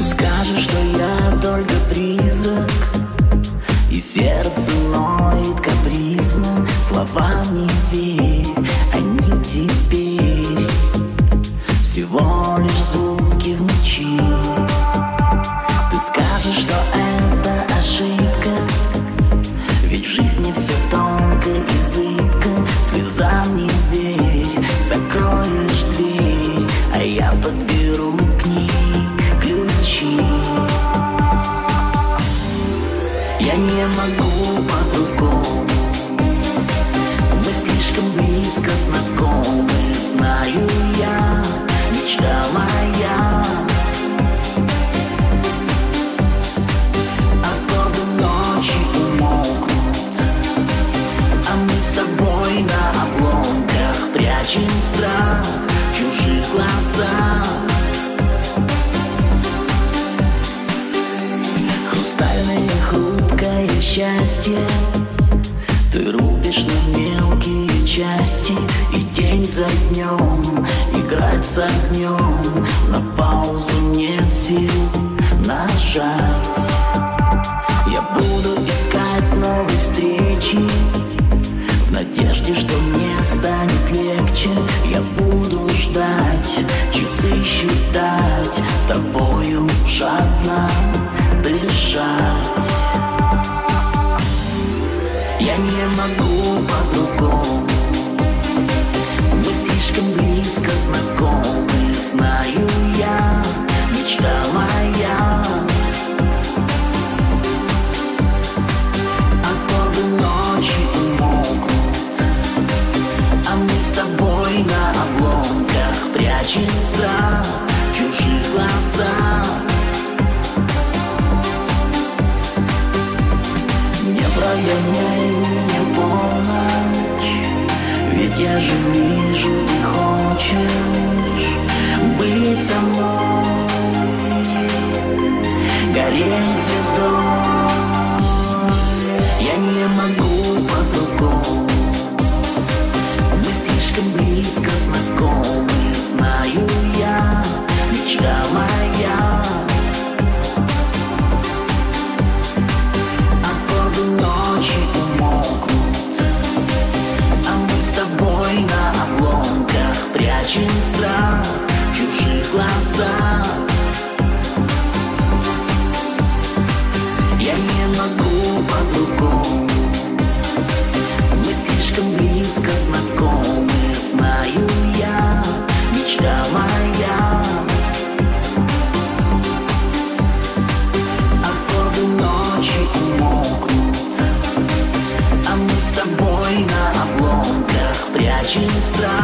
Ты скажешь, что я только призрак, и сердце ноет капризно. Словам не верь, они теперь всего лишь звуки в ночи. Ты скажешь, что это ошибка, ведь в жизни все тонко и зыбко. Слезам не верь, закроешь дверь, а я подберу к ней ключи. Я не могу по-другому, мы слишком близко знакомы. Знаю я, мечта моя, аккорды ночи умолкнут, а мы с тобой на обломках прячем страх в чужих глазах. Хрустальное хрупкое счастье ты рубишь на мелкие части, и день за днем играть с огнем. На паузу нет сил нажать. Я буду искать новой встречи в надежде, что мне станет легче. Я буду ждать, часы считать, тобою жадно дышать. Я не могу по-другому, мы слишком близко знакомы. Знаю я, мечта моя, аккорды ночи умолкнут, а мы с тобой на обломках прячем страх в чужих глазах. Не прогоняй меня в полночь, ведь я же вижу, ты хочешь быть со мной, гореть звездой. Я не могу по-другому, мы слишком близко знакомы. Знаю я, мечта моя, ночи умолкнут, а мы с тобой на обломках прячем страх в чужих глазах. Я не могу по-другому, мы слишком близко знакомы. Знаю я, мечта моя, аккорды ночи умолкнут, а мы с тобой на обломках прячем страх